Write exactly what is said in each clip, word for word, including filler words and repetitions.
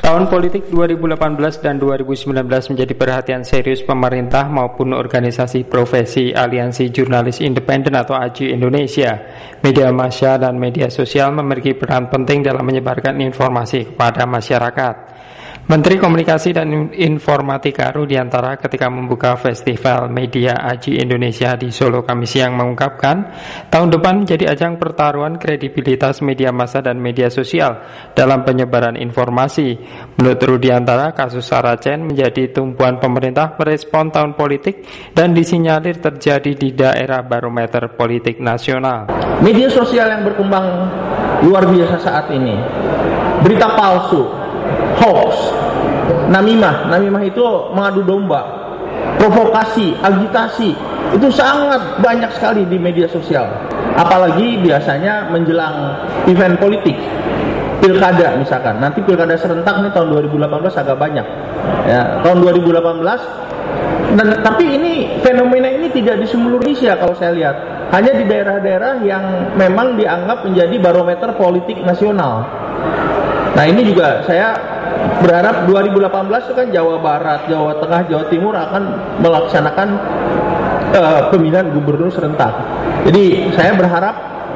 Tahun politik dua ribu delapan belas dan dua ribu sembilan belas menjadi perhatian serius pemerintah maupun organisasi profesi Aliansi Jurnalis Independen atau A J I Indonesia. Media massa dan media sosial memiliki peran penting dalam menyebarkan informasi kepada masyarakat. Menteri Komunikasi dan Informatika Rudiantara ketika membuka Festival Media A J I Indonesia di Solo Kamis siang mengungkapkan, tahun depan menjadi ajang pertaruhan kredibilitas media massa dan media sosial dalam penyebaran informasi. Menurut Rudiantara, kasus Saracen menjadi tumpuan pemerintah merespon tahun politik dan disinyalir terjadi di daerah barometer politik nasional. Media sosial yang berkembang luar biasa saat ini, berita palsu, hoax, namimah, namimah itu mengadu domba, provokasi, agitasi, itu sangat banyak sekali di media sosial. Apalagi biasanya menjelang event politik, pilkada misalkan. Nanti pilkada serentak nih tahun dua ribu delapan belas agak banyak. Ya, tahun dua ribu delapan belas. Dan tapi ini fenomena ini tidak di seluruh Indonesia kalau saya lihat. Hanya di daerah-daerah yang memang dianggap menjadi barometer politik nasional. Nah, ini juga saya berharap dua ribu delapan belas itu kan Jawa Barat, Jawa Tengah, Jawa Timur akan melaksanakan uh, pemilihan gubernur serentak. Jadi saya berharap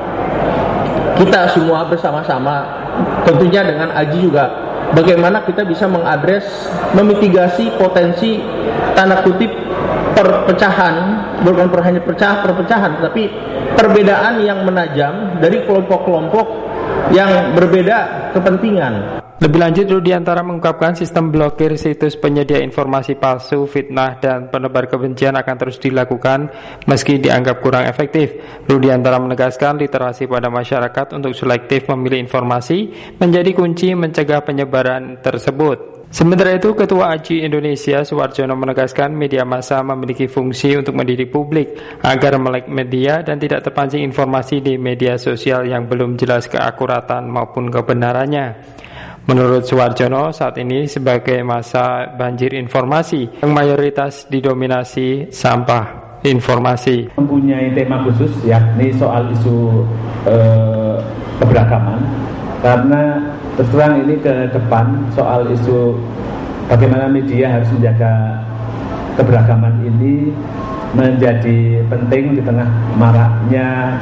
kita semua bersama-sama, tentunya dengan A J I juga, bagaimana kita bisa mengadres, memitigasi potensi tanda kutip perpecahan, bukan hanya percah perpecahan, tapi perbedaan yang menajam dari kelompok-kelompok yang berbeda kepentingan. Lebih lanjut, Rudiantara mengungkapkan sistem blokir situs penyedia informasi palsu, fitnah, dan penebar kebencian akan terus dilakukan meski dianggap kurang efektif. Rudiantara menegaskan literasi pada masyarakat untuk selektif memilih informasi menjadi kunci mencegah penyebaran tersebut. Sementara itu, Ketua A J I Indonesia Suwarjono menegaskan media massa memiliki fungsi untuk mendidik publik agar melek media dan tidak terpancing informasi di media sosial yang belum jelas keakuratan maupun kebenarannya. Menurut Suwarjono, saat ini sebagai masa banjir informasi yang mayoritas didominasi sampah informasi. Mempunyai tema khusus yakni soal isu eh, keberagaman, karena terus terang ini ke depan soal isu bagaimana media harus menjaga keberagaman ini menjadi penting di tengah maraknya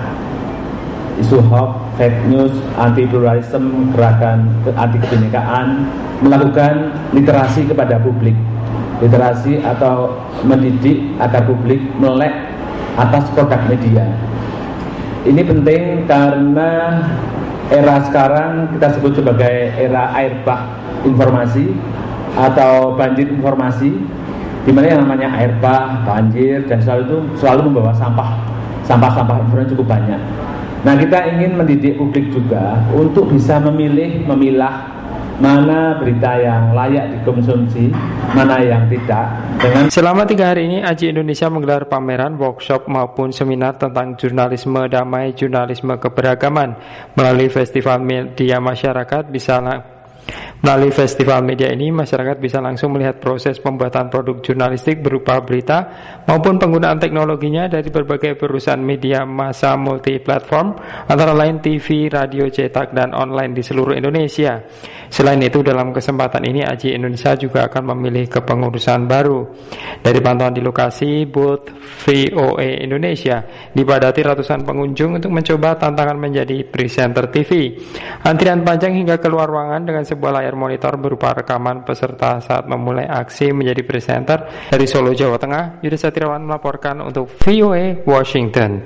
isu hoax, fake news, anti pluralisme, gerakan anti kebinekaan, melakukan literasi kepada publik, literasi atau mendidik agar publik melek atas produk media. Ini penting karena era sekarang kita sebut sebagai era air bah informasi atau banjir informasi, di mana yang namanya air bah, banjir dan selalu itu selalu membawa sampah, sampah-sampah informasi cukup banyak. Nah, kita ingin mendidik publik juga untuk bisa memilih, memilah mana berita yang layak dikonsumsi, mana yang tidak. Dengan Selama tiga hari ini, A J I Indonesia menggelar pameran, workshop maupun seminar tentang jurnalisme damai, jurnalisme keberagaman. Melalui festival media masyarakat bisa Melalui festival media ini, masyarakat bisa langsung melihat proses pembuatan produk jurnalistik berupa berita maupun penggunaan teknologinya dari berbagai perusahaan media massa multi platform, antara lain T V, radio cetak, dan online di seluruh Indonesia. Selain itu, dalam kesempatan ini A J I Indonesia juga akan memilih kepengurusan baru. Dari pantauan di lokasi, booth V O A Indonesia dipadati ratusan pengunjung untuk mencoba tantangan menjadi presenter T V. Antrian panjang hingga keluar ruangan dengan sebuah layar monitor berupa rekaman peserta saat memulai aksi menjadi presenter. Dari Solo, Jawa Tengah, Yudha Satriawan melaporkan untuk V O A Washington.